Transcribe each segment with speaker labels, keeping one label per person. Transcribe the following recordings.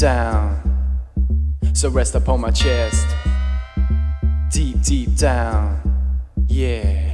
Speaker 1: down. So rest upon my chest. Deep, deep down. Yeah.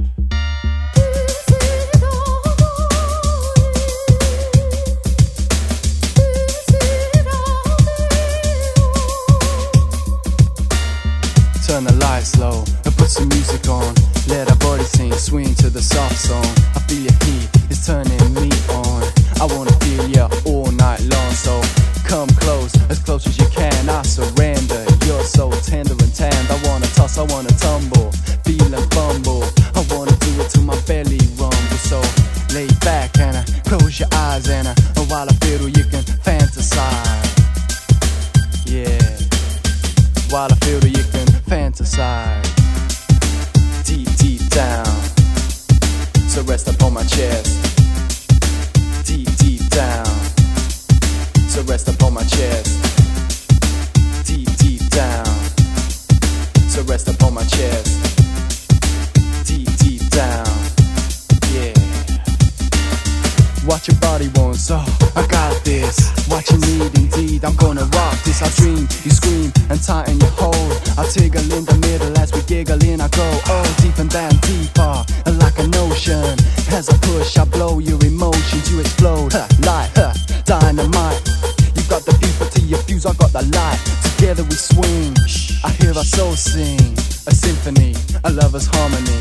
Speaker 1: Turn the lights low and put some music on. Let our body sing, swing to the soft song. I feel your heat, it's turning me on. I wanna feel ya all night long, so come close as you can. I surrender, you're so tender and tanned. I wanna toss, I wanna tumble, feel and fumble. I wanna do it till my belly rumbles. So lay back and close your eyes and while I fiddle you can fantasize. Yeah, while I fiddle you can fantasize. Deep, deep down. So rest upon my chest. Deep, deep down. So rest upon my chest. Deep, deep down. So rest upon my chest. Deep, deep down. Yeah. What your body wants, oh, I got this. What you need indeed, I'm gonna rock this. I dream, you scream and tighten your hold. I tickle in the middle as we giggle in. I go, oh, deep and down, deeper, like an ocean. As I push, I blow your emotions, you explode like dynamite. You got the people to your fuse, I got the light. Together we swing, I hear our soul sing. A symphony, a lover's harmony.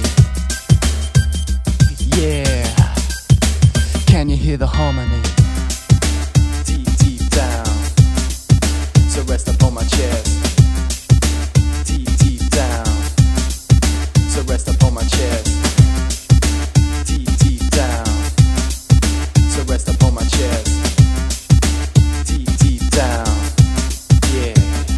Speaker 1: Yeah, can you hear the harmony? Deep, deep down. So rest upon my chest. Deep, deep down. So rest upon my chest. Deep, deep down. So rest upon my chest. Deep, deep down. Yeah.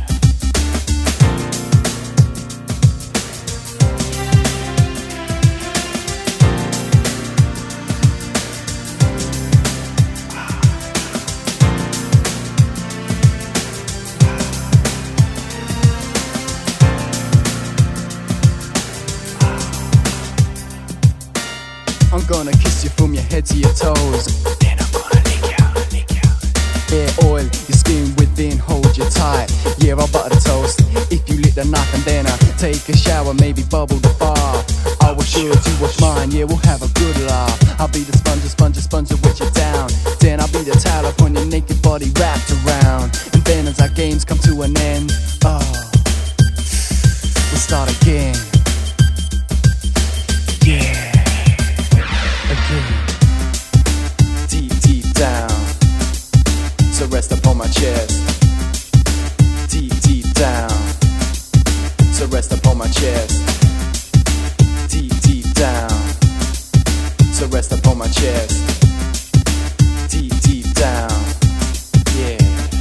Speaker 1: I'm gonna kiss you from your head to your toes. Then I'm gonna lick you. Hair oil, your skin within, hold you tight. Yeah, I'll butter the toast if you lick the knife. And then I take a shower, maybe bubble the bar. I will sure do what's mine, yeah, we'll have a good laugh. I'll be the sponge to wet you down. Then I'll be the towel upon your naked body wrapped around. And then as our games come to an end, oh, we'll start again. Yeah. Deep, deep down. So rest upon my chest. Deep, deep down. So rest upon my chest. Deep, deep down. So rest upon my chest. Deep, deep down. Yeah.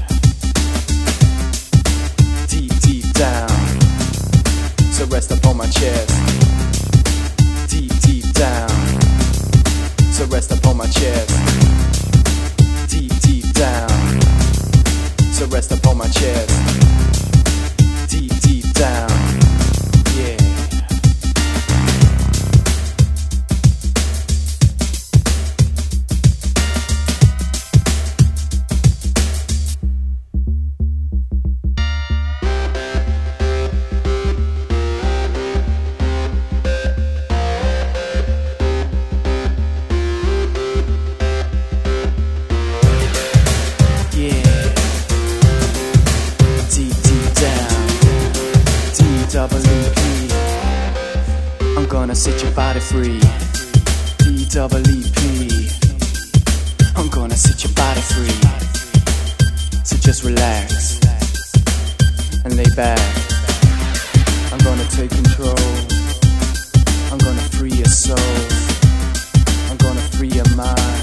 Speaker 1: Deep, deep down. So rest upon my chest. Deep, deep down. So rest upon my chest. Deep, deep down. So rest upon my chest. Deep, deep down. Yeah. I'm gonna set your body free. D-double-E-P. I'm gonna set your body free. So just relax and lay back. I'm gonna take control. I'm gonna free your soul. I'm gonna free your mind.